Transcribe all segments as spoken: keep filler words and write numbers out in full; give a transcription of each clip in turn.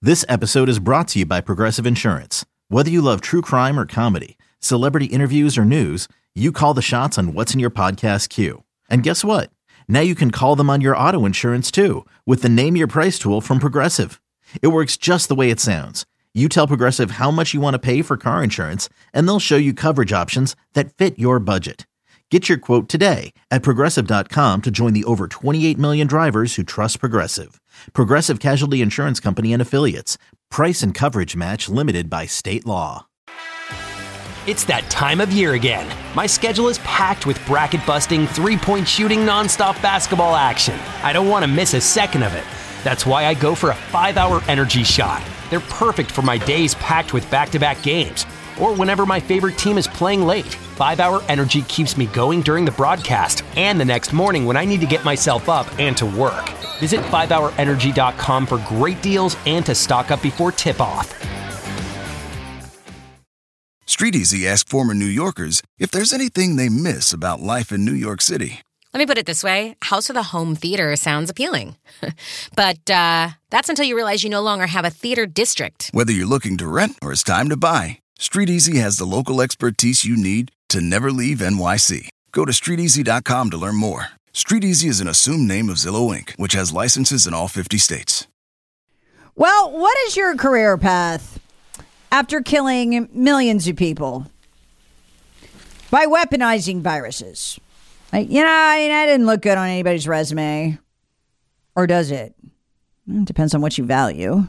This episode is brought to you by Progressive Insurance. Whether you love true crime or comedy, celebrity interviews or news, you call the shots on what's in your podcast queue. And guess what? Now you can call them on your auto insurance too with the Name Your Price tool from Progressive. It works just the way it sounds. You tell Progressive how much you want to pay for car insurance, and they'll show you coverage options that fit your budget. Get your quote today at Progressive dot com to join the over twenty-eight million drivers who trust Progressive. Progressive Casualty Insurance Company and Affiliates. Price and coverage match limited by state law. It's that time of year again. My schedule is packed with bracket-busting, three-point shooting, nonstop basketball action. I don't want to miss a second of it. That's why I go for a five-hour energy shot. They're perfect for my days packed with back-to-back games, or whenever my favorite team is playing late. five-hour Energy keeps me going during the broadcast and the next morning when I need to get myself up and to work. Visit five hour energy dot com for great deals and to stock up before tip-off. StreetEasy asked former New Yorkers if there's anything they miss about life in New York City. Let me put it this way. House with a home theater sounds appealing. But uh, that's until you realize you no longer have a theater district. Whether you're looking to rent or it's time to buy, StreetEasy has the local expertise you need to never leave N Y C. Go to street easy dot com to learn more. StreetEasy is an assumed name of Zillow Incorporated, which has licenses in all fifty states. Well, what is your career path after killing millions of people by weaponizing viruses? Like, you know, I mean, that didn't look good on anybody's resume. Or does it? It depends on what you value.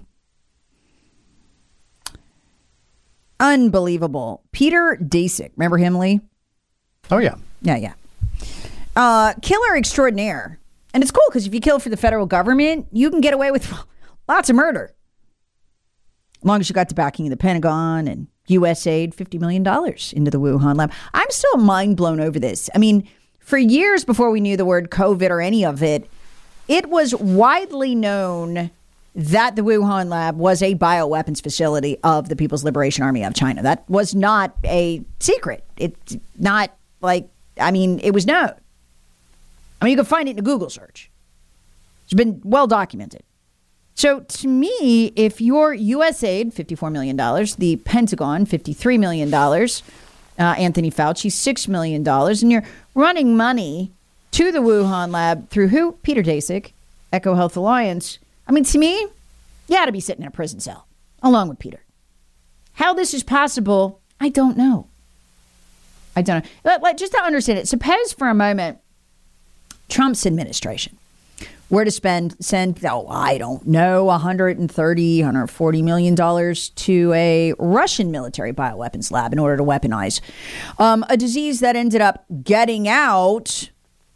Unbelievable. Peter Daszak. Remember him, Lee? Oh, yeah. Yeah, yeah. Uh, killer extraordinaire. And it's cool because if you kill for the federal government, you can get away with lots of murder. As long as you got the backing of the Pentagon and U S aid, fifty million dollars into the Wuhan lab. I'm still mind blown over this. I mean, for years before we knew the word COVID or any of it, it was widely known that the Wuhan lab was a bioweapons facility of the People's Liberation Army of China. That was not a secret. It's not like, I mean, it was known. I mean, you can find it in a Google search. It's been well documented. So to me, if your U S aid, fifty-four million dollars, the Pentagon, fifty-three million dollars, uh, Anthony Fauci, six million dollars, and you're running money to the Wuhan lab through who? Peter Daszak, Echo Health Alliance. I mean, to me, you ought to be sitting in a prison cell along with Peter. How this is possible, I don't know. I don't know. But, like, just to understand it, suppose for a moment Trump's administration were to spend, send, oh, I don't know, one hundred thirty, one hundred forty million dollars to a Russian military bioweapons lab in order to weaponize um, a disease that ended up getting out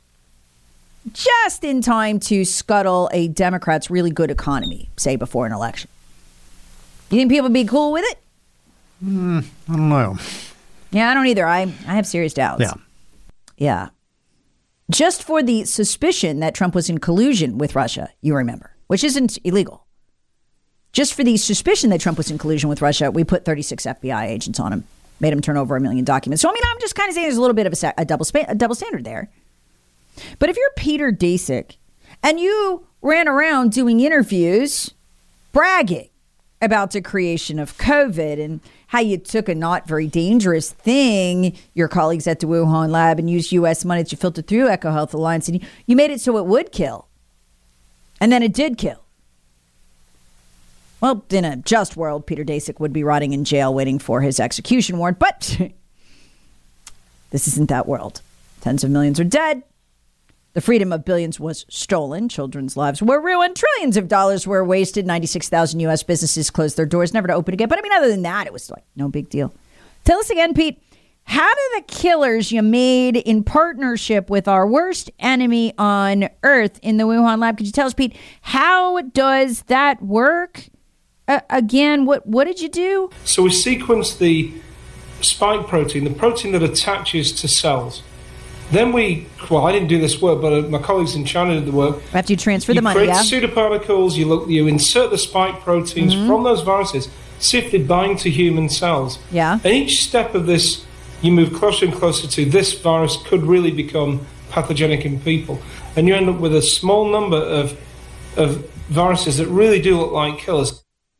just in time to scuttle a Democrat's really good economy, say, before an election. You think people would be cool with it? Mm, I don't know. Yeah, I don't either. I, I have serious doubts. Yeah. Yeah. Just for the suspicion that Trump was in collusion with Russia, you remember, which isn't illegal. Just for the suspicion that Trump was in collusion with Russia, we put thirty-six F B I agents on him, made him turn over a million documents. So, I mean, I'm just kind of saying there's a little bit of a, a, double, spa- a double standard there. But if you're Peter Daszak and you ran around doing interviews bragging about the creation of COVID and how you took a not very dangerous thing, your colleagues at the Wuhan lab, and used U S money that you filtered through Echo Health Alliance, and you, you made it so it would kill. And then it did kill. Well, in a just world, Peter Daszak would be rotting in jail waiting for his execution warrant. But this isn't that world. Tens of millions are dead. The freedom of billions was stolen. Children's lives were ruined. Trillions of dollars were wasted. ninety-six thousand U S businesses closed their doors, never to open again. But I mean, other than that, it was like no big deal. Tell us again, Pete, how do the killers you made in partnership with our worst enemy on earth in the Wuhan lab, could you tell us, Pete, how does that work? Uh, again, what, what did you do? So we sequenced the spike protein, the protein that attaches to cells. Then we, well, I didn't do this work, but uh, my colleagues in China did the work. After you transfer you the money, yeah? You create pseudoparticles, you, look, you insert the spike proteins mm-hmm. from those viruses, see if they bind to human cells. Yeah. And each step of this, you move closer and closer to this virus could really become pathogenic in people. And you end up with a small number of of viruses that really do look like killers.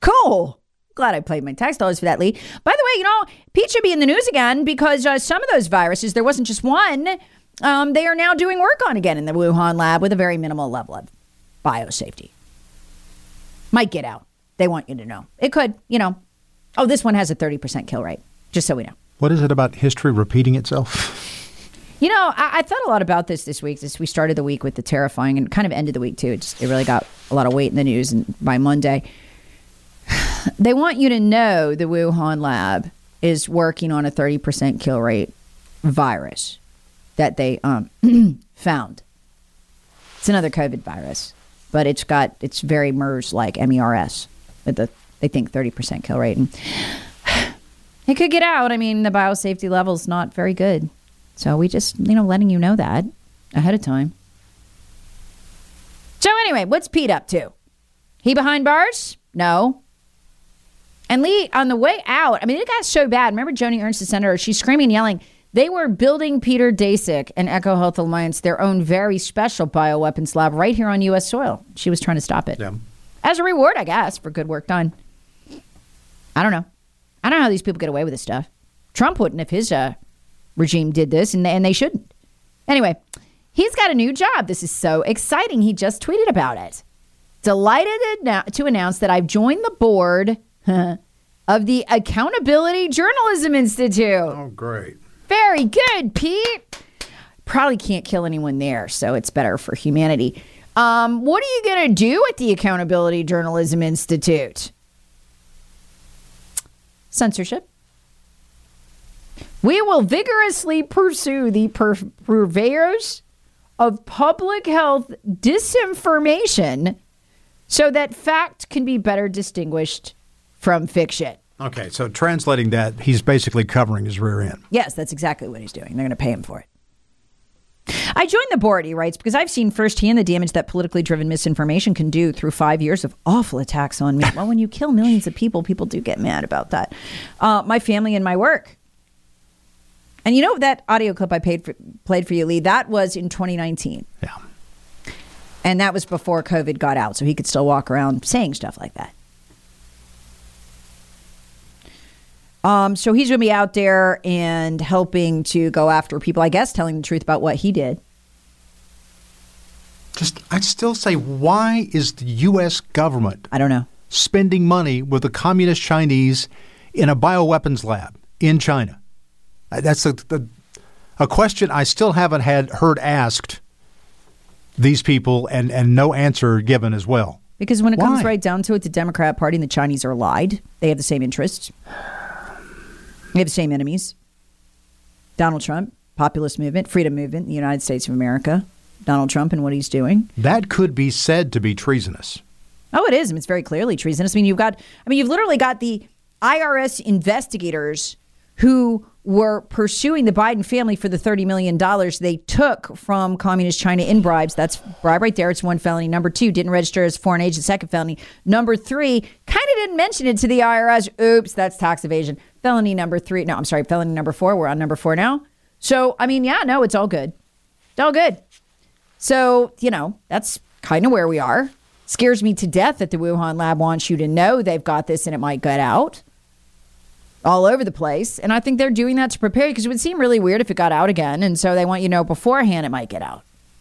Cool. Glad I played my tax dollars for that, Lee. By the way, you know, Pete should be in the news again because uh, some of those viruses, there wasn't just one, um, they are now doing work on again in the Wuhan lab with a very minimal level of biosafety. Might get out. They want you to know. It could, you know. Oh, this one has a thirty percent kill rate, just so we know. What is it about history repeating itself? You know, I, I thought a lot about this this week. This, we started the week with the terrifying and kind of ended the week, too. It, just, it really got a lot of weight in the news, and by Monday, they want you to know the Wuhan lab is working on a thirty percent kill rate virus that they um, found. It's another COVID virus, but it's got, it's very MERS-like, M E R S, with the, they think, thirty percent kill rate. And it could get out. I mean, the biosafety level's not very good. So we just, you know, letting you know that ahead of time. So anyway, what's Pete up to? He behind bars? No. And Lee, on the way out, I mean, it got so bad. Remember Joni Ernst, the senator, she's screaming and yelling. They were building Peter Daszak and EcoHealth Alliance their own very special bioweapons lab right here on U S soil. She was trying to stop it. Yeah. As a reward, I guess, for good work done. I don't know. I don't know how these people get away with this stuff. Trump wouldn't if his uh, regime did this, and they, and they shouldn't. Anyway, he's got a new job. This is so exciting. He just tweeted about it. Delighted to announce that I've joined the board of the Accountability Journalism Institute. Oh, great. Very good, Pete. Probably can't kill anyone there, so it's better for humanity. Um, what are you going to do at the Accountability Journalism Institute? Censorship. We will vigorously pursue the pur- purveyors of public health disinformation so that fact can be better distinguished from fiction. Okay, so translating that, he's basically covering his rear end. Yes, that's exactly what he's doing. They're going to pay him for it. I joined the board, he writes, because I've seen firsthand the damage that politically driven misinformation can do through five years of awful attacks on me. Well, when you kill millions of people, people do get mad about that. Uh, my family and my work. And you know that audio clip I paid for, played for you, Lee, that was in twenty nineteen. Yeah. And that was before COVID got out, so he could still walk around saying stuff like that. Um, so he's going to be out there and helping to go after people, I guess, telling the truth about what he did. Just, I'd still say, why is the U S government I don't know. spending money with the communist Chinese in a bioweapons lab in China? That's a, the, a question I still haven't had heard asked these people and, and no answer given as well. Because when it Why? comes right down to it, the Democrat Party and the Chinese are allied. They have the same interests. They have the same enemies. Donald Trump, populist movement, freedom movement in the United States of America. Donald Trump and what he's doing. That could be said to be treasonous. Oh, it is. I mean, it's very clearly treasonous. I mean, you've got, I mean, you've literally got the I R S investigators who were pursuing the Biden family for the thirty million dollars they took from communist China in bribes. That's bribe right there. It's one felony. Number two, didn't register as foreign agent. Second felony. Number three, kind of didn't mention it to the I R S. Oops, that's tax evasion. Felony number three. No, I'm sorry. Felony number four. We're on number four now. So, I mean, yeah, no, it's all good. It's all good. So, you know, that's kind of where we are. Scares me to death that the Wuhan lab wants you to know they've got this and it might get out all over the place. And I think they're doing that to prepare you because it would seem really weird if it got out again. And so they want you to know beforehand it might get out.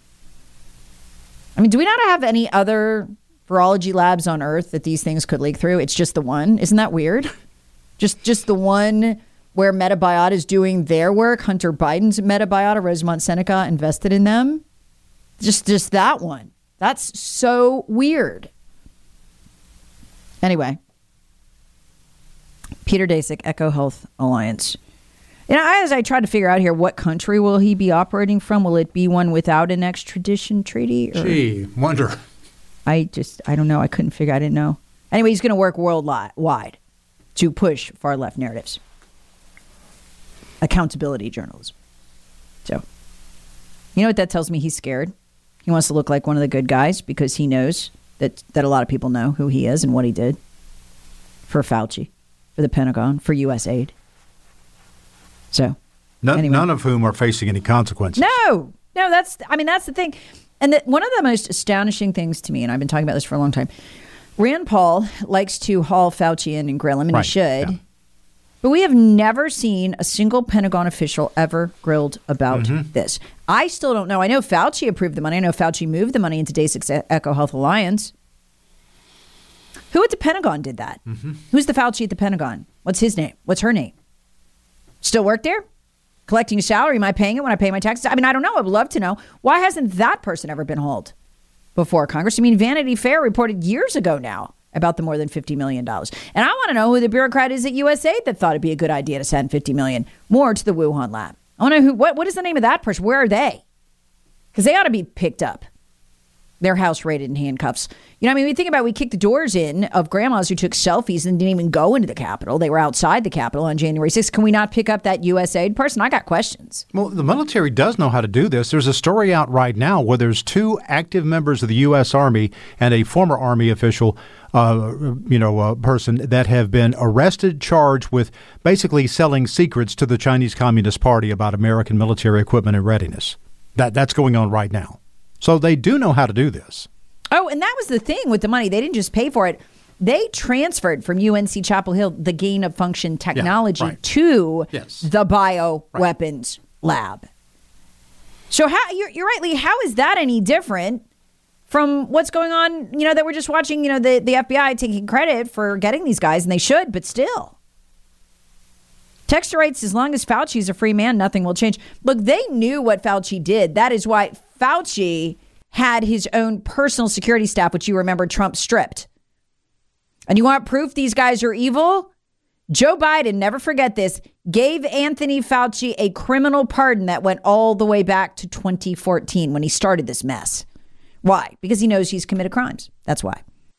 I mean, do we not have any other virology labs on Earth that these things could leak through? It's just the one. Isn't that weird? Just just the one where Metabiota is doing their work. Hunter Biden's Metabiota, Rosemont Seneca invested in them. Just just that one. That's so weird. Anyway. Peter Daszak, EcoHealth Alliance. You know, as I tried to figure out here, what country will he be operating from? Will it be one without an extradition treaty? Or? Gee, wonder. I just, I don't know. I couldn't figure. I didn't know. Anyway, he's going to work worldwide to push far left narratives. Accountability journalism. So, you know what that tells me? He's scared. He wants to look like one of the good guys because he knows that, that a lot of people know who he is and what he did for Fauci, for the Pentagon, for U S aid. So, none, anyway. none of whom are facing any consequences. No, no, that's, I mean, that's the thing. And that one of the most astonishing things to me, and I've been talking about this for a long time, Rand Paul likes to haul Fauci in and grill him, and Right, he should. yeah. But we have never seen a single Pentagon official ever grilled about Mm-hmm. this. I still don't know. I know Fauci approved the money. I know Fauci moved the money into Day six Echo Health Alliance. Who at the Pentagon did that? Mm-hmm. Who's the Fauci at the Pentagon? What's his name? What's her name? Still work there? Collecting a salary? Am I paying it when I pay my taxes? I mean, I don't know. I would love to know. Why hasn't that person ever been hauled before Congress? I mean, Vanity Fair reported years ago now about the more than fifty million dollars. And I want to know who the bureaucrat is at U S A I D that thought it'd be a good idea to send fifty million dollars more to the Wuhan lab. I want to know who, what, what is the name of that person? Where are they? Because they ought to be picked up. They're house raided in handcuffs. You know, I mean, we think about, we kicked the doors in of grandmas who took selfies and didn't even go into the Capitol. They were outside the Capitol on January sixth. Can we not pick up that U S A I D person? I got questions. Well, the military does know how to do this. There's a story out right now where there's two active members of the U S. Army and a former Army official, uh, you know, uh, person that have been arrested, charged with basically selling secrets to the Chinese Communist Party about American military equipment and readiness. That that's going on right now. So they do know how to do this. Oh, and that was the thing with the money. They didn't just pay for it. They transferred from U N C Chapel Hill the gain of function technology yeah, right. to yes. the bioweapons right. lab. So how you're, you're right, Lee, how is that any different from what's going on, you know, that we're just watching, you know, the, the F B I taking credit for getting these guys, and they should, but still. Texter writes, as long as Fauci's a free man, nothing will change. Look, they knew what Fauci did. That is why Fauci had his own personal security staff, which you remember Trump stripped. And you want proof these guys are evil? Joe Biden, never forget this, gave Anthony Fauci a criminal pardon that went all the way back to twenty fourteen when he started this mess. Why? Because he knows he's committed crimes. That's why.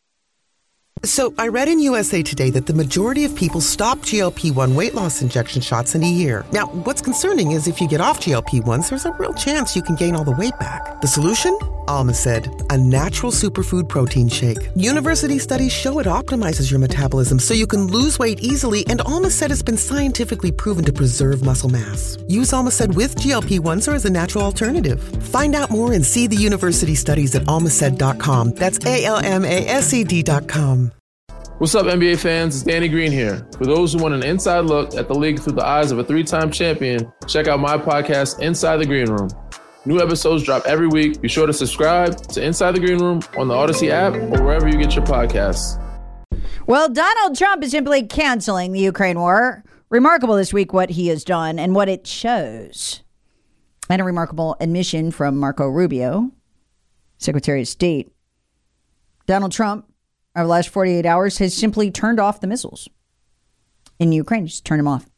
So I read in U S A Today that the majority of people stop G L P one weight loss injection shots in a year. Now, what's concerning is if you get off G L P ones, there's a real chance you can gain all the weight back. The solution? Alma said, a natural superfood protein shake. University studies show it optimizes your metabolism so you can lose weight easily, and Alma said it's been scientifically proven to preserve muscle mass. Use Alma said with G L P ones or as a natural alternative. Find out more and see the university studies at almased dot com. That's A L M A S E D dot com. What's up, N B A fans? It's Danny Green here. For those who want an inside look at the league through the eyes of a three-time champion, check out my podcast, Inside the Green Room. New episodes drop every week. Be sure to subscribe to Inside the Green Room on the Odyssey app or wherever you get your podcasts. Well, Donald Trump is simply canceling the Ukraine war. Remarkable this week what he has done and what it shows. And a remarkable admission from Marco Rubio, Secretary of State. Donald Trump, over the last forty-eight hours, has simply turned off the missiles in Ukraine. Just turn them off.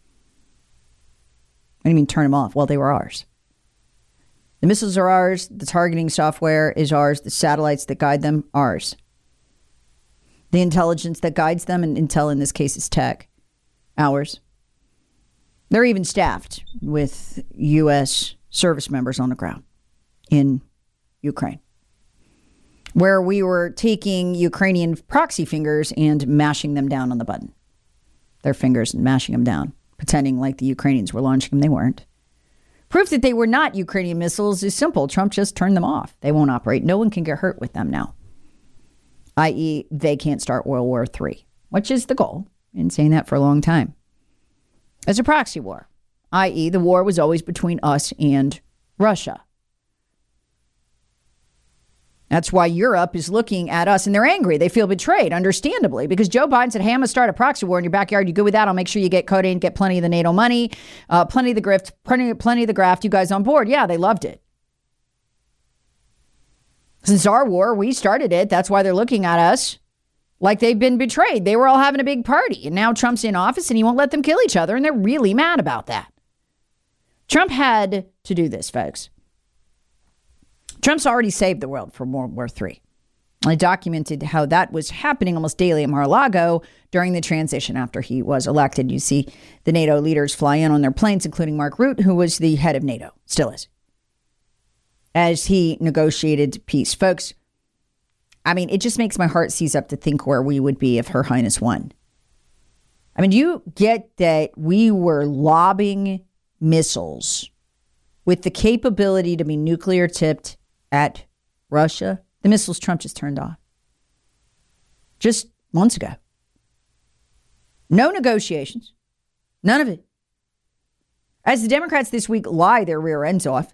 What do you mean turn them off? Well, they were ours. The missiles are ours. The targeting software is ours. The satellites that guide them, ours. The intelligence that guides them, and intel in this case is tech, ours. They're even staffed with U S service members on the ground in Ukraine, where we were taking Ukrainian proxy fingers and mashing them down on the button. Their fingers and mashing them down, pretending like the Ukrainians were launching them. They weren't. Proof that they were not Ukrainian missiles is simple. Trump just turned them off. They won't operate. No one can get hurt with them now, that is they can't start World War Three, which is the goal. Been saying that for a long time. As a proxy war, that is the war was always between us and Russia. That's why Europe is looking at us and they're angry. They feel betrayed, understandably, because Joe Biden said, hey, I'm going to start a proxy war in your backyard. You good with that? I'll make sure you get codeine, get plenty of the NATO money, uh, plenty of the grift, plenty, plenty of the graft. You guys on board? Yeah, they loved it. Since our war, we started it. That's why they're looking at us like they've been betrayed. They were all having a big party, and now Trump's in office and he won't let them kill each other, and they're really mad about that. Trump had to do this, folks. Trump's already saved the world from World War Three. I documented how that was happening almost daily at Mar-a-Lago during the transition after he was elected. You see the NATO leaders fly in on their planes, including Mark Rutte, who was the head of NATO, still is, as he negotiated peace. Folks, I mean, it just makes my heart seize up to think where we would be if Her Highness won. I mean, do you get that we were lobbing missiles with the capability to be nuclear tipped at Russia? The missiles Trump just turned off. just months ago. No negotiations. None of it. As the Democrats this week lie their rear ends off,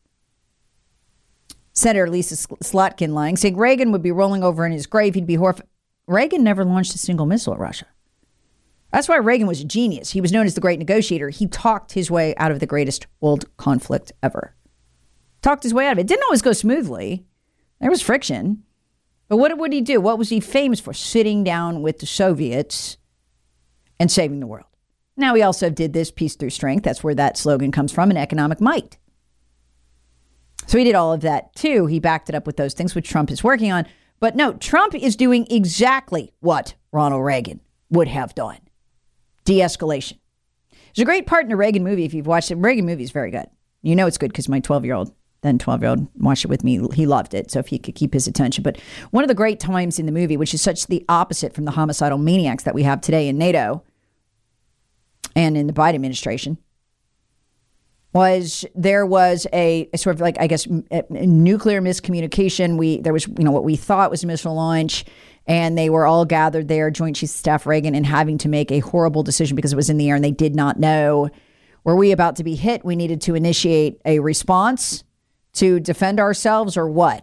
Senator Lisa Slotkin lying, saying Reagan would be rolling over in his grave. He'd be horrified. Reagan never launched a single missile at Russia. That's why Reagan was a genius. He was known as the great negotiator. He talked his way out of the greatest world conflict ever. Talked his way out of it. Didn't always go smoothly. There was friction. But what would he do? What was he famous for? Sitting down with the Soviets and saving the world. Now, he also did this peace through strength. That's where that slogan comes from, and economic might. So he did all of that, too. He backed it up with those things, which Trump is working on. But no, Trump is doing exactly what Ronald Reagan would have done. De-escalation. There's a great part in the Reagan movie, if you've watched it. Reagan movie is very good. You know it's good because my twelve-year-old, then twelve-year-old, watched it with me. He loved it, so if he could keep his attention. But one of the great times in the movie, which is such the opposite from the homicidal maniacs that we have today in NATO and in the Biden administration, was there was a, a sort of like, I guess, a, a nuclear miscommunication. We there was, you know, what we thought was a missile launch, and they were all gathered there, Joint Chiefs of Staff Reagan, and having to make a horrible decision because it was in the air and they did not know. Were we about to be hit? We needed to initiate a response to defend ourselves or what?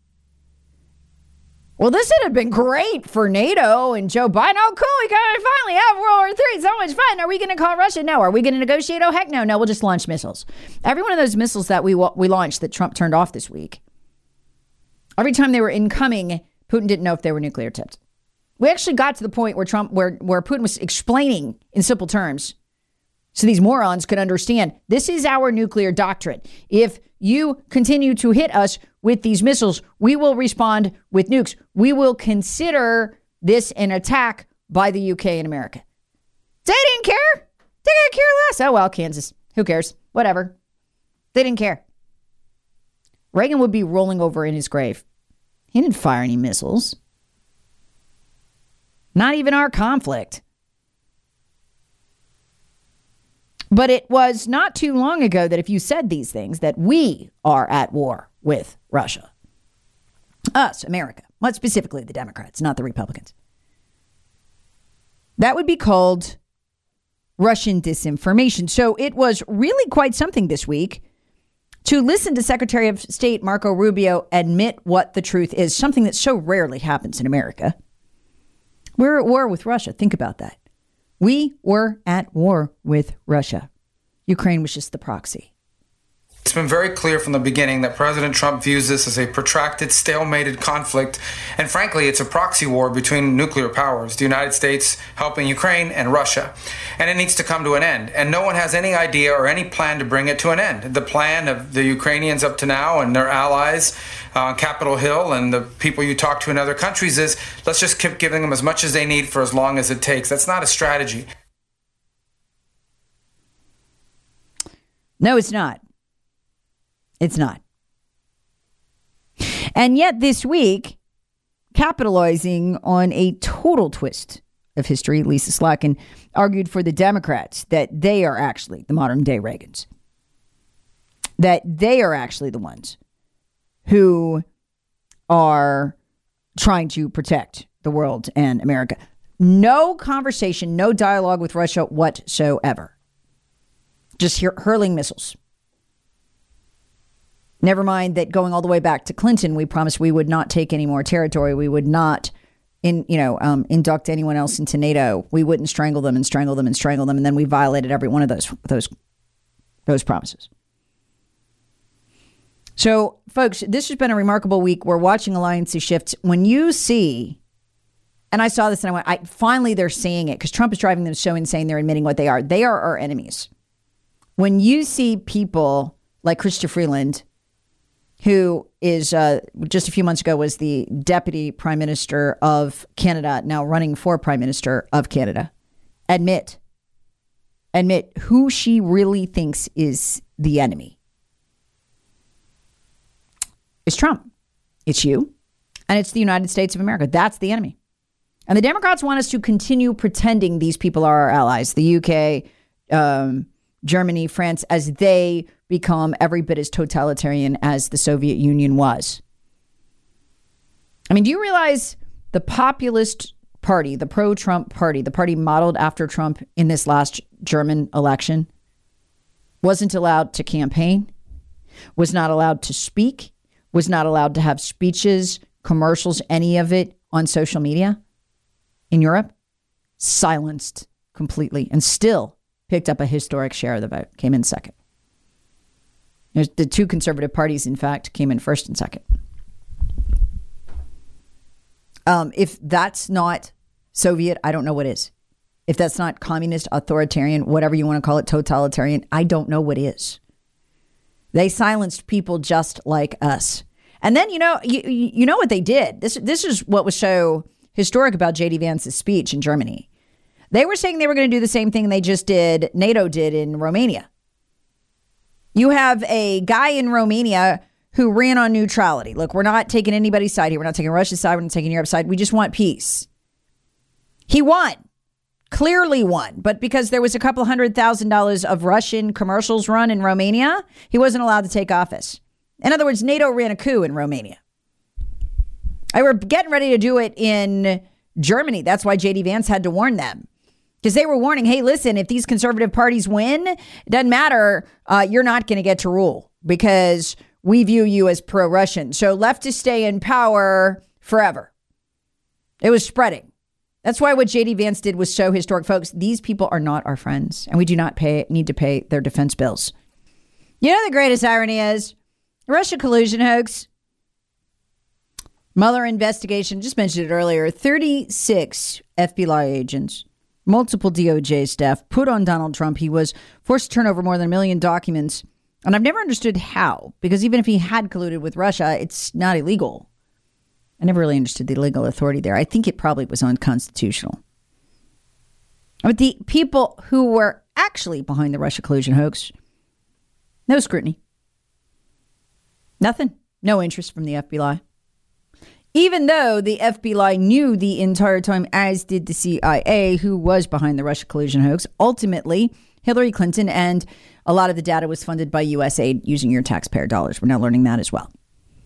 Well, this would have been great for NATO and Joe Biden. Oh, cool. We kind of finally have World War Three. So much fun. Are we going to call Russia? No. Are we going to negotiate? Oh, heck no. No, we'll just launch missiles. Every one of those missiles that we we launched that Trump turned off this week, every time they were incoming, Putin didn't know if they were nuclear tipped. We actually got to the point where Trump, where, where Putin was explaining in simple terms so these morons could understand, this is our nuclear doctrine. If you continue to hit us with these missiles, we will respond with nukes. We will consider this an attack by the U K and America. They didn't care. They didn't care less. Oh, well, Kansas. Who cares? Whatever. They didn't care. Reagan would be rolling over in his grave. He didn't fire any missiles. Not even our conflict. But it was not too long ago that if you said these things, that we are at war with Russia. Us, America. Well, specifically the Democrats, not the Republicans. That would be called Russian disinformation. So it was really quite something this week to listen to Secretary of State Marco Rubio admit what the truth is, something that so rarely happens in America. We're at war with Russia. Think about that. We were at war with Russia. Ukraine was just the proxy. It's been very clear from the beginning that President Trump views this as a protracted, stalemated conflict. And frankly, it's a proxy war between nuclear powers, the United States helping Ukraine and Russia. And it needs to come to an end. And no one has any idea or any plan to bring it to an end. The plan of the Ukrainians up to now and their allies on uh, Capitol Hill and the people you talk to in other countries is, let's just keep giving them as much as they need for as long as it takes. That's not a strategy. No, it's not. It's not. And yet this week, capitalizing on a total twist of history, Lisa Slotkin argued for the Democrats that they are actually the modern day Reagans. That they are actually the ones who are trying to protect the world and America. No conversation, no dialogue with Russia whatsoever. Just hur- hurling missiles. Never mind that going all the way back to Clinton, we promised we would not take any more territory. We would not, in you know, um, induct anyone else into NATO. We wouldn't strangle them and strangle them and strangle them. And then we violated every one of those those those promises. So, folks, this has been a remarkable week. We're watching alliances shift. When you see, and I saw this and I went, I, finally they're saying it because Trump is driving them so insane. They're admitting what they are. They are our enemies. When you see people like Chrystia Freeland, who is uh, just a few months ago was the deputy prime minister of Canada, now running for prime minister of Canada, admit, admit who she really thinks is the enemy. It's Trump. It's you. And it's the United States of America. That's the enemy. And the Democrats want us to continue pretending these people are our allies. The U K, um, Germany, France, as they become every bit as totalitarian as the Soviet Union was. I mean, do you realize the populist party, the pro-Trump party, the party modeled after Trump in this last German election, wasn't allowed to campaign, was not allowed to speak, was not allowed to have speeches, commercials, any of it on social media in Europe, silenced completely, and still picked up a historic share of the vote, came in second. There's the two conservative parties, in fact, came in first and second. Um, if that's not Soviet, I don't know what is. If that's not communist, authoritarian, whatever you want to call it, totalitarian, I don't know what is. They silenced people just like us. And then, you know, you, you know what they did? This, this is what was so historic about J D Vance's speech in Germany. They were saying they were going to do the same thing they just did, NATO did in Romania. You have a guy in Romania who ran on neutrality. Look, we're not taking anybody's side here. We're not taking Russia's side. We're not taking Europe's side. We just want peace. He won. Clearly won. But because there was a couple hundred thousand dollars of Russian commercials run in Romania, he wasn't allowed to take office. In other words, NATO ran a coup in Romania. They were getting ready to do it in Germany. That's why J D Vance had to warn them. Because they were warning, hey, listen, if these conservative parties win, it doesn't matter. Uh, you're not going to get to rule because we view you as pro-Russian. So leftists stay in power forever. It was spreading. That's why what J D Vance did was so historic. Folks, these people are not our friends, and we do not pay need to pay their defense bills. You know the greatest irony is? Russia collusion hoax. Mueller investigation, just mentioned it earlier, thirty-six F B I agents, multiple D O J staff put on Donald Trump. He was forced to turn over more than a million documents. And I've never understood how, because even if he had colluded with Russia, it's not illegal. I never really understood the legal authority there. I think it probably was unconstitutional. But the people who were actually behind the Russia collusion hoax, no scrutiny. Nothing. No interest from the F B I. Even though the F B I knew the entire time, as did the C I A, who was behind the Russia collusion hoax. Ultimately, Hillary Clinton, and a lot of the data was funded by U S aid using your taxpayer dollars. We're now learning that as well.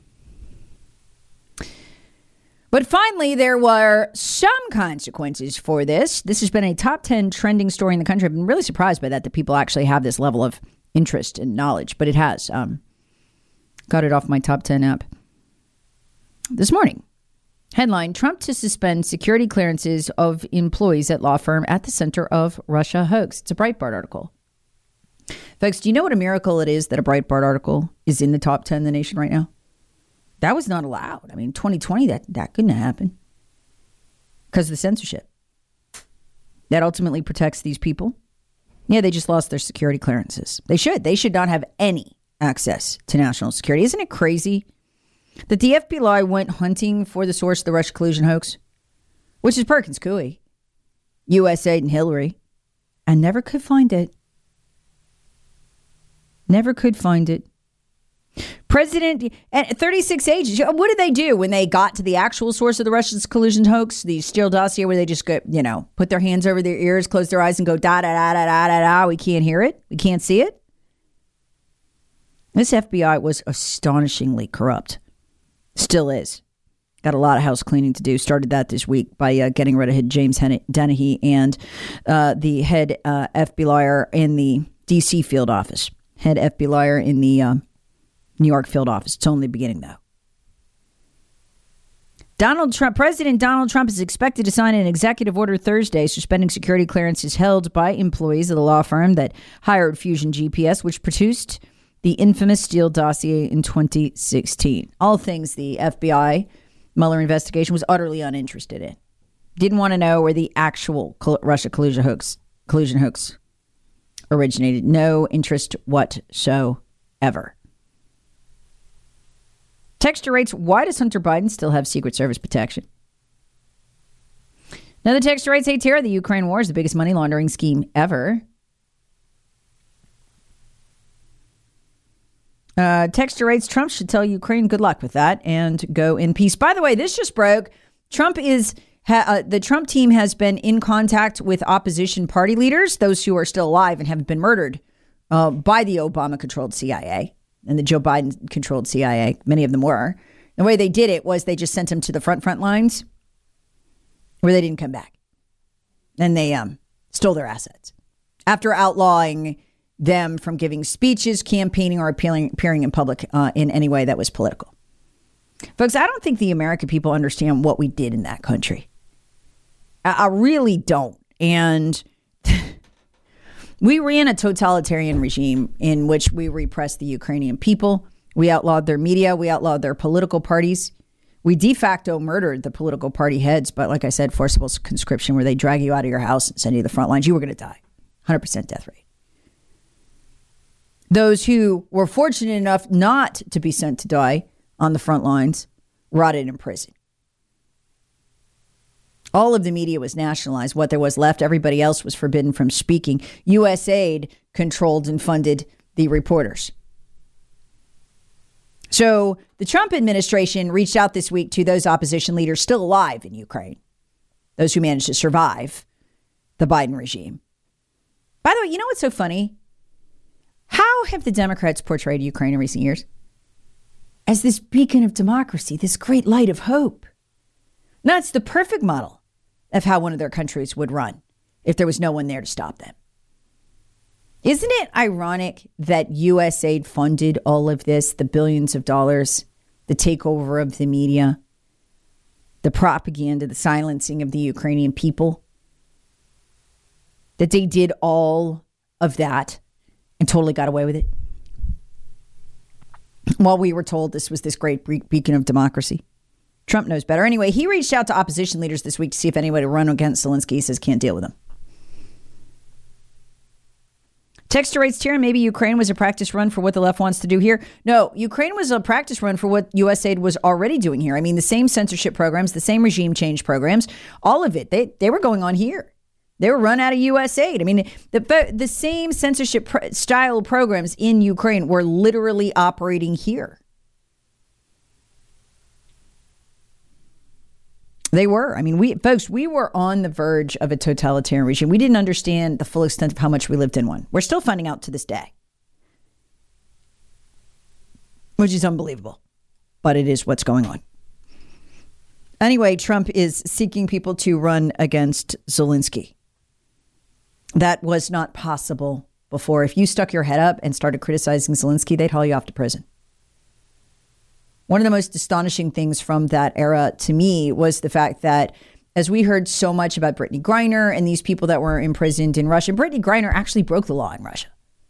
But finally, there were some consequences for this. This has been a top ten trending story in the country. I've been really surprised by that, that people actually have this level of interest and knowledge, but it has. Um, got it off my top ten app this morning. Headline, Trump to suspend security clearances of employees at law firm at the center of Russia hoax. It's a Breitbart article. Folks, do you know what a miracle it is that a Breitbart article is in the top ten in the nation right now? That was not allowed. I mean, twenty twenty, that, that couldn't happen because of the censorship. That ultimately protects these people. Yeah, they just lost their security clearances. They should. They should not have any access to national security. Isn't it crazy that the F B I went hunting for the source of the Russia collusion hoax, which is Perkins Coie, U S aid and Hillary, and never could find it? Never could find it. President and thirty-six agents. What did they do when they got to the actual source of the Russian collusion hoax, the Steele dossier, where they just go, you know, put their hands over their ears, close their eyes, and go da da da da da da da. We can't hear it. We can't see it. This F B I was astonishingly corrupt. Still is. Got a lot of house cleaning to do. Started that this week by uh, getting rid of James Hen- Dennehy and uh, the head uh, F B I-er in the D C field office. Head F B I-er in the uh, New York field office. It's only the beginning, though. Donald Trump, President Donald Trump is expected to sign an executive order Thursday suspending security clearances held by employees of the law firm that hired Fusion G P S, which produced the infamous Steele dossier in twenty sixteen. All things the F B I Mueller investigation was utterly uninterested in. Didn't want to know where the actual Russia collusion hoax, collusion hoax originated. No interest whatsoever. Texter writes, why does Hunter Biden still have Secret Service protection? Another texter writes, hey, Tara, the Ukraine war is the biggest money laundering scheme ever. Uh, texter writes, Trump should tell Ukraine good luck with that and go in peace. By the way, this just broke. Trump is, ha, uh, the Trump team has been in contact with opposition party leaders, those who are still alive and haven't been murdered uh, by the Obama-controlled C I A. And the Joe Biden-controlled C I A, many of them were. The way they did it was they just sent them to the front, front lines where they didn't come back. And they um, stole their assets after outlawing them from giving speeches, campaigning, or appealing, appearing in public uh, in any way that was political. Folks, I don't think the American people understand what we did in that country. I, I really don't. And we ran a totalitarian regime in which we repressed the Ukrainian people. We outlawed their media. We outlawed their political parties. We de facto murdered the political party heads. But like I said, forcible conscription, where they drag you out of your house and send you to the front lines. You were going to die. one hundred percent death rate. Those who were fortunate enough not to be sent to die on the front lines rotted in prison. All of the media was nationalized. What there was left, everybody else was forbidden from speaking. U S A I D controlled and funded the reporters. So the Trump administration reached out this week to those opposition leaders still alive in Ukraine, those who managed to survive the Biden regime. By the way, you know what's so funny? How have the Democrats portrayed Ukraine in recent years? As this beacon of democracy, this great light of hope. Now, it's the perfect model of how one of their countries would run if there was no one there to stop them. Isn't it ironic that U S A I D funded all of this, the billions of dollars, the takeover of the media, the propaganda, the silencing of the Ukrainian people, that they did all of that and totally got away with it? While we were told this was this great beacon of democracy. Trump knows better. Anyway, he reached out to opposition leaders this week to see if anybody would run against Zelensky. He says can't deal with him. Texter writes here, maybe Ukraine was a practice run for what the left wants to do here. No, Ukraine was a practice run for what U S A I D was already doing here. I mean, the same censorship programs, the same regime change programs, all of it, they, they were going on here. They were run out of U S A I D. I mean, the, the same censorship pr- style programs in Ukraine were literally operating here. They were. I mean, we folks, we were on the verge of a totalitarian regime. We didn't understand the full extent of how much we lived in one. We're still finding out to this day, which is unbelievable, but it is what's going on. Anyway, Trump is seeking people to run against Zelensky. That was not possible before. If you stuck your head up and started criticizing Zelensky, they'd haul you off to prison. One of the most astonishing things from that era to me was the fact that as we heard so much about Brittany Griner and these people that were imprisoned in Russia, Brittany Griner actually broke the law in Russia.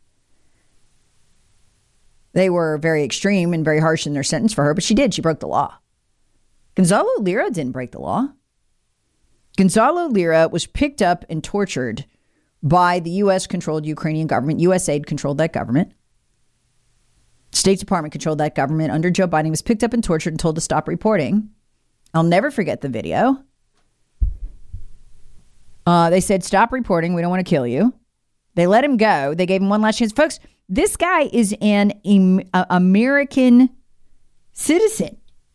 They were very extreme and very harsh in their sentence for her, but she did. She broke the law. Gonzalo Lira didn't break the law. Gonzalo Lira was picked up and tortured by the U S-controlled Ukrainian government. U S A I D controlled that government. State Department controlled that government under Joe Biden. He was picked up and tortured and told to stop reporting. I'll never forget the video. Uh, they said, stop reporting. We don't want to kill you. They let him go. They gave him one last chance. Folks, this guy is an um, uh, American citizen.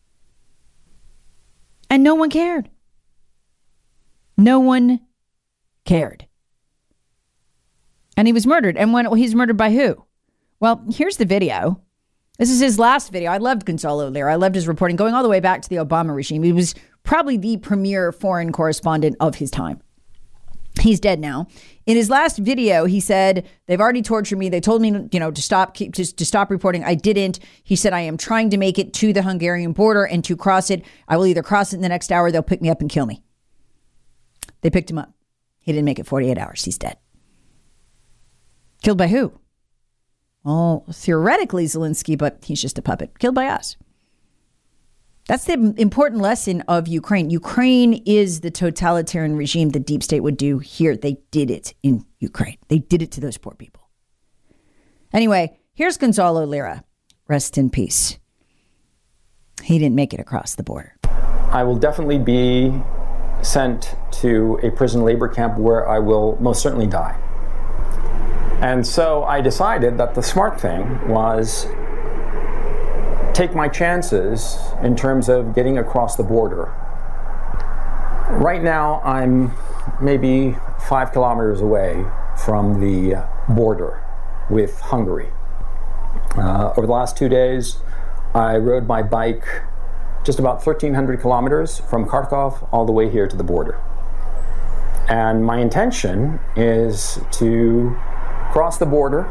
And no one cared. No one cared. And he was murdered. And when he's murdered by who? Well, here's the video. This is his last video. I loved Gonzalo Lira. I loved his reporting going all the way back to the Obama regime. He was probably the premier foreign correspondent of his time. He's dead now. In his last video, he said, they've already tortured me. They told me, you know, to stop, keep, to, to stop reporting. I didn't. He said, I am trying to make it to the Hungarian border, and to cross it, I will either cross it in the next hour, they'll pick me up and kill me. They picked him up. He didn't make it forty-eight hours. He's dead. Killed by who? Oh, theoretically Zelensky, but he's just a puppet. Killed by us. That's the important lesson of Ukraine. Ukraine is the totalitarian regime the deep state would do here. They did it in Ukraine. They did it to those poor people. Anyway, here's Gonzalo Lira. Rest in peace. He didn't make it across the border. I will definitely be sent to a prison labor camp where I will most certainly die. And so I decided that the smart thing was take my chances in terms of getting across the border. Right now, I'm maybe five kilometers away from the border with Hungary. Uh, over the last two days, I rode my bike just about thirteen hundred kilometers from Kharkov all the way here to the border. And my intention is to cross the border,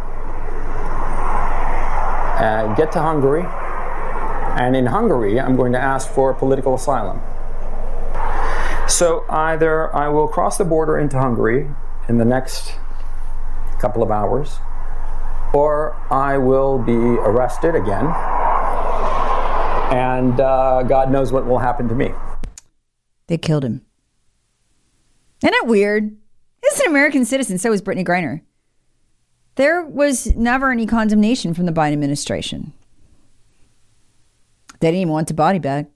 uh, get to Hungary, and in Hungary, I'm going to ask for political asylum. So either I will cross the border into Hungary in the next couple of hours, or I will be arrested again, and uh, God knows what will happen to me. They killed him. Isn't that weird? He's an American citizen, so is Brittany Griner. There was never any condemnation from the Biden administration. They didn't even want the body back.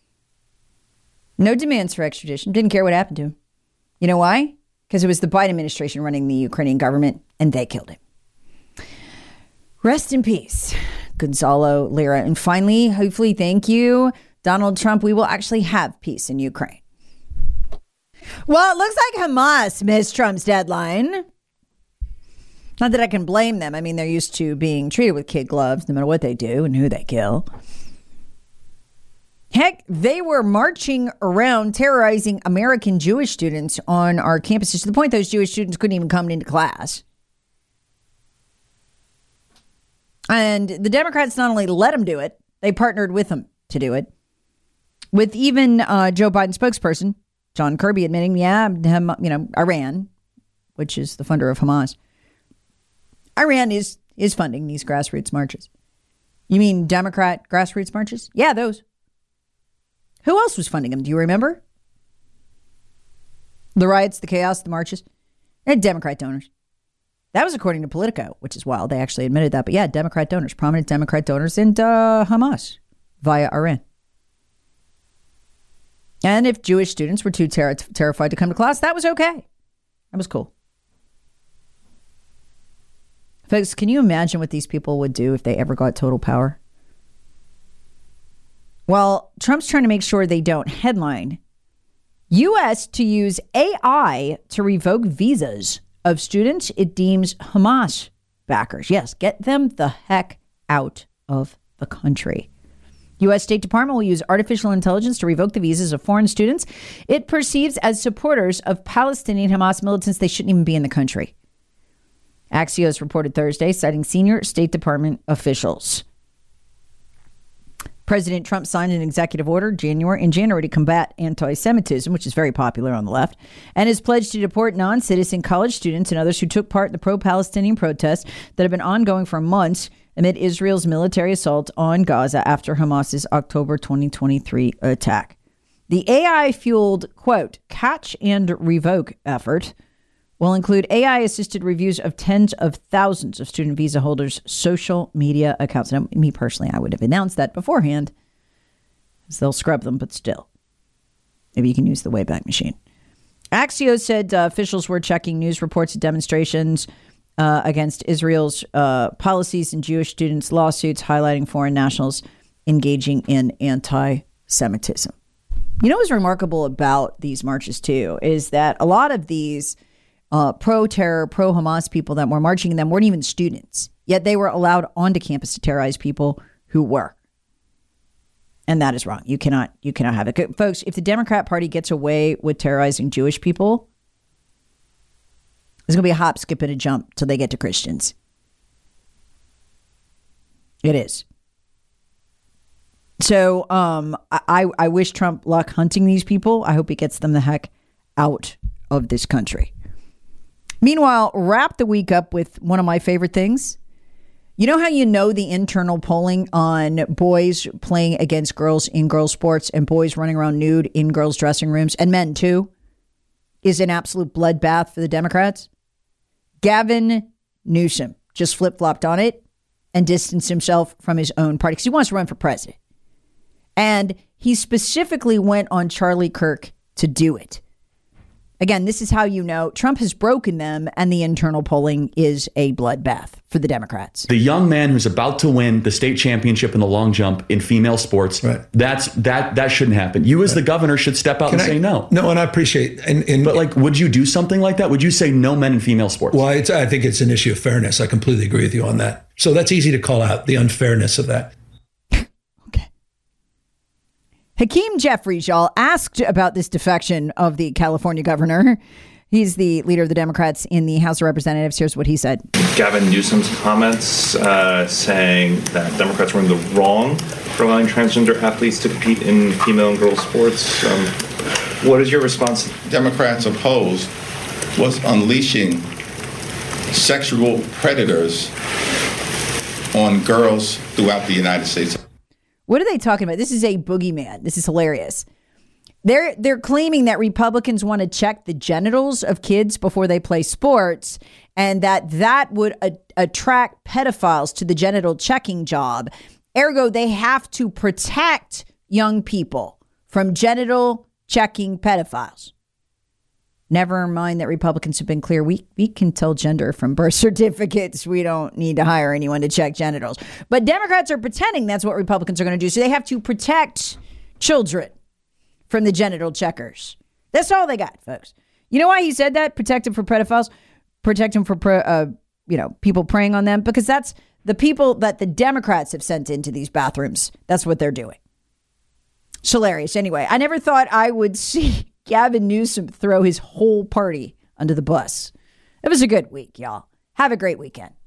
No demands for extradition. Didn't care what happened to him. You know why? Because it was the Biden administration running the Ukrainian government, and they killed him. Rest in peace, Gonzalo Lira. And finally, hopefully, thank you, Donald Trump, we will actually have peace in Ukraine. Well, it looks like Hamas missed Trump's deadline. Not that I can blame them. I mean, they're used to being treated with kid gloves, no matter what they do and who they kill. Heck, they were marching around terrorizing American Jewish students on our campuses to the point those Jewish students couldn't even come into class. And the Democrats not only let them do it, they partnered with them to do it. With even uh, Joe Biden spokesperson, John Kirby, admitting, yeah, him, you know, Iran, which is the funder of Hamas, Iran is, is funding these grassroots marches. You mean Democrat grassroots marches? Yeah, those. Who else was funding them? Do you remember? The riots, the chaos, the marches? And Democrat donors. That was according to Politico, which is wild. They actually admitted that. But yeah, Democrat donors, prominent Democrat donors, and uh, Hamas via Iran. And if Jewish students were too ter- terrified to come to class, that was okay. That was cool. Folks, can you imagine what these people would do if they ever got total power? Well, Trump's trying to make sure they don't headline U S to use A I to revoke visas of students it deems Hamas backers. Yes, get them the heck out of the country. U S State Department will use artificial intelligence to revoke the visas of foreign students it perceives as supporters of Palestinian Hamas militants. They shouldn't even be in the country. Axios reported Thursday, citing senior State Department officials. President Trump signed an executive order January, in January to combat anti-Semitism, which is very popular on the left, and has pledged to deport non-citizen college students and others who took part in the pro-Palestinian protests that have been ongoing for months amid Israel's military assault on Gaza after Hamas's October twenty twenty-three attack. The A I-fueled, quote, catch and revoke effort will include A I-assisted reviews of tens of thousands of student visa holders' social media accounts. Now, me personally, I would have announced that beforehand, because they'll scrub them, but still. Maybe you can use the Wayback Machine. Axios said uh, officials were checking news reports of demonstrations uh, against Israel's uh, policies and Jewish students' lawsuits highlighting foreign nationals engaging in anti-Semitism. You know what's remarkable about these marches, too, is that a lot of these Uh, pro-terror, pro-Hamas people that were marching in them weren't even students. Yet they were allowed onto campus to terrorize people who were. And that is wrong. You cannot, you cannot have it. Folks, if the Democrat Party gets away with terrorizing Jewish people, there's going to be a hop, skip, and a jump till they get to Christians. It is. So um, I, I wish Trump luck hunting these people. I hope he gets them the heck out of this country. Meanwhile, wrap the week up with one of my favorite things. You know how you know the internal polling on boys playing against girls in girls' sports and boys running around nude in girls' dressing rooms, and men too, is an absolute bloodbath for the Democrats? Gavin Newsom just flip-flopped on it and distanced himself from his own party because he wants to run for president. And he specifically went on Charlie Kirk to do it. Again, this is how you know Trump has broken them and the internal polling is a bloodbath for the Democrats. The young man who's about to win the state championship in the long jump in female sports, right. that's that that shouldn't happen. You as right. the governor should step out Can and I, say no. No, and I appreciate and, and But like, would you do something like that? Would you say no men in female sports? Well, it's, I think it's an issue of fairness. I completely agree with you on that. So that's easy to call out, the unfairness of that. Hakeem Jeffries, y'all, asked about this defection of the California governor. He's the leader of the Democrats in the House of Representatives. Here's what he said. Gavin Newsom's comments uh, saying that Democrats were in the wrong for allowing transgender athletes to compete in female and girls sports. Um, what is your response? Democrats opposed was unleashing sexual predators on girls throughout the United States. What are they talking about? This is a boogeyman. This is hilarious. They're they're claiming that Republicans want to check the genitals of kids before they play sports, and that that would a- attract pedophiles to the genital checking job. Ergo, they have to protect young people from genital checking pedophiles. Never mind that Republicans have been clear. We we can tell gender from birth certificates. We don't need to hire anyone to check genitals. But Democrats are pretending that's what Republicans are going to do. So they have to protect children from the genital checkers. That's all they got, folks. You know why he said that? Protect them from pedophiles. Protect them from, uh, you know, people preying on them. Because that's the people that the Democrats have sent into these bathrooms. That's what they're doing. It's hilarious. Anyway, I never thought I would see Gavin Newsom throw his whole party under the bus. It was a good week, y'all. Have a great weekend.